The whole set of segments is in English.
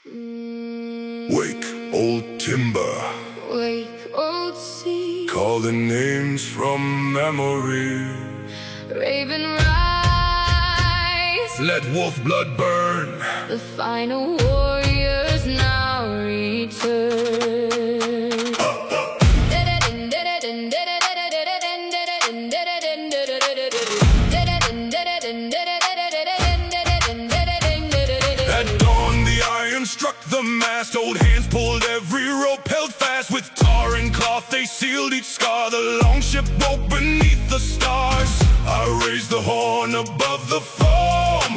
Wake, old timber. Wake, old sea. Calling names from memory. Raven, rise. Let wolf blood burn. The final warriors now return. At dawn the iron struck the mast. Old hands pulled every rope held fast. With tar and cloth they sealed each scar. The longship woke beneath the stars. I raised the horn above the foam.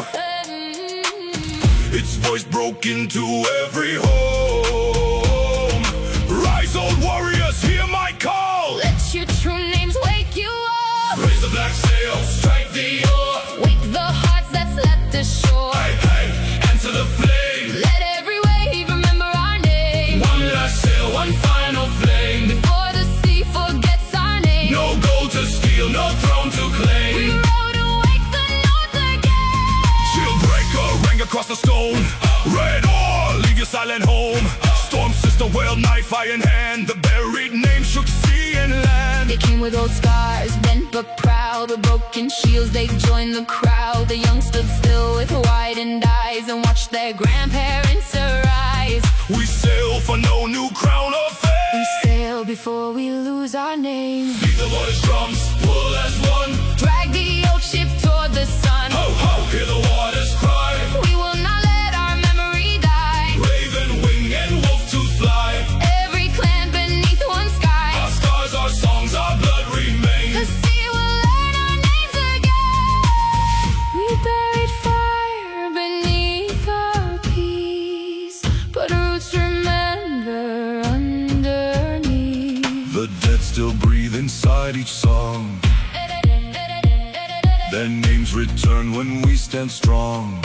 Its voice broke into every home. Rise, old warriors, hear my call. Let your true names wake you up. Raise the black sail, strike the oar. Wake the hearts that slept ashore. Hey, hey, answer the flame. Let every wave remember our name. One last sail, one final flame. Before the sea forgets our name. No gold to steal, no throne to We claim. rode to wake the north again. Shield breaker, rang across the stone. Red oar, leave your silent home. Storm sister, whale knife, iron hand. The buried name shook sea and land. They came with old scars, bent but proud. With broken shields they joined the crowd. The young stood still with widened eyes and watched their grandparents arise. We sail for no new crown or We fame. sail before we lose our name. Beat the waters drums, pull as one. Drag the old ship toward the sun. Ho, ho, hear the waters cry. We will not let our memory die. Raven wing and wolf to fly. Every clan beneath one sky. Our scars, our songs, our blood The remain. sea will learn our names again. We buried fire beneath our peace, but roots remember underneath. The dead still breathe inside each song. Their names return when we stand strong.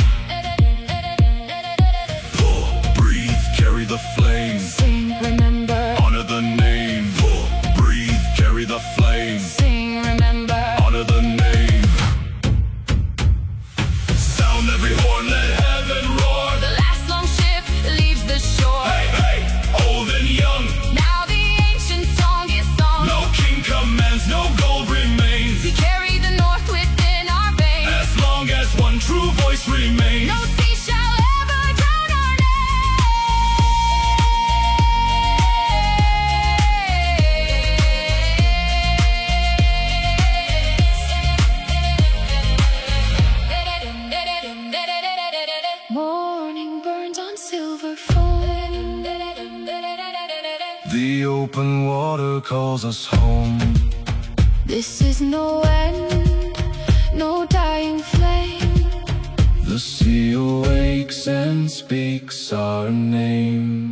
Pull, breathe, carry the flame. Sing, remember. Honor the name. Pull, breathe, carry the flame. Sing, remember. Honor the name. Sound every horn, let heaven roar. The last long ship leaves the shore. Hey, hey, old and young. Now the ancient song is sung. No king commands, no gold remains. We carry the north within our veins. As long as one true voice remains. No sea shall ever drown our names. Morning burns on silver foam. The open water calls us home. This is no end, no dying flame. The sea awakes and speaks our name.